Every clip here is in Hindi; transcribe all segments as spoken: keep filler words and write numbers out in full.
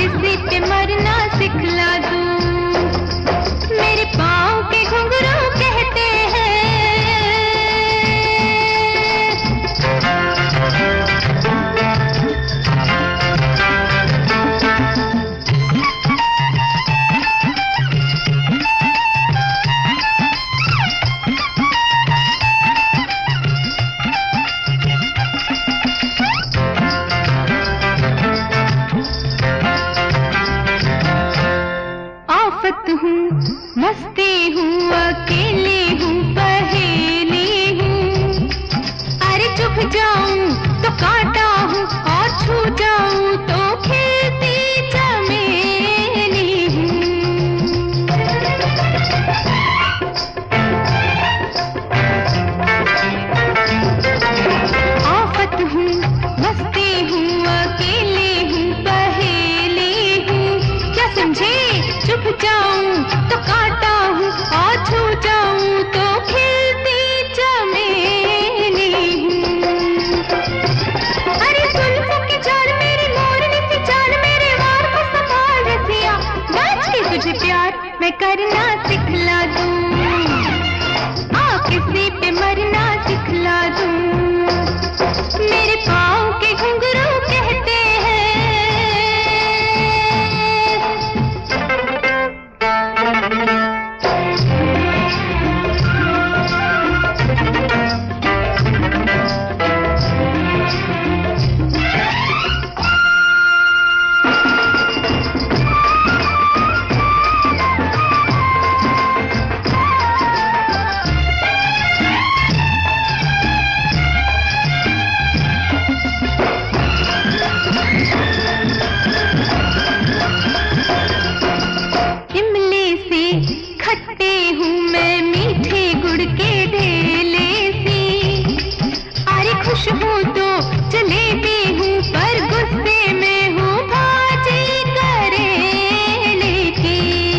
किसी पे मरना सिखला दूं। मेरे पाँव के घुंघरू कहते हैं आफत हूँ, मस्ती हूँ, अकेली हूँ, पहेली हूँ। अरे चुप जाऊं तो कांटा हूँ और छू जाऊं तो खिलती चमेली हूँ। आफत हूँ, मस्ती हूँ, अकेली हूँ, पहेली हूँ। क्या समझे? चुप जाऊं तो कांटा हूँ और छू जाऊं तो खिलती चमेली हूँ। अरे जुल्फों की चाल मेरी मोरनी सी चाल, मेरे वार को संभाल रसिया। नाच के तुझे प्यार मैं करना सिखला दूं, आ किसी पे मरना सिखला दूं। मेरे पाँव के घुंघरू कहते हैं खट्टे हूँ मैं मीठे गुड़ के ढेले सी। अरे खुश हूँ तो जलेबी हूँ पर गुस्से में हूँ भाजी करेले की।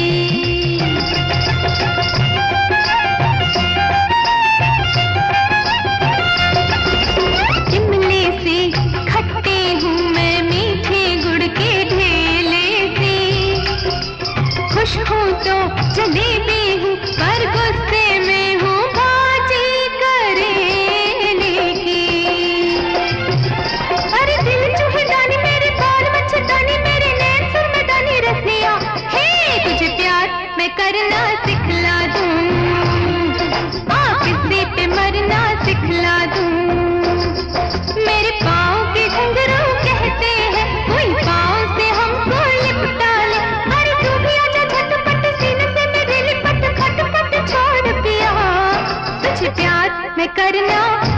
इमली से खट्टे हूँ मैं मीठे गुड़ के ढेले सी। खुश हूँ तो जलेबी हूँ पर गुस्से में हूँ भाजी करेले की। अरे दिल चूहेदानी मेरे बाल मच्छरदानी मेरे नैन सुरमदानी रसिया। हे तुझे प्यार मैं करना सिखला दूं, आ किसी पे मरना सिखला दूं। मेरे पाँव के घुंघरू कहते हैं कोई पाँव से हमको लिपटा ले। अरे तू भी आजा झटपट सीने से मेरे लिपट खटपट छोड़ पिया। तुझे प्यार मैं करना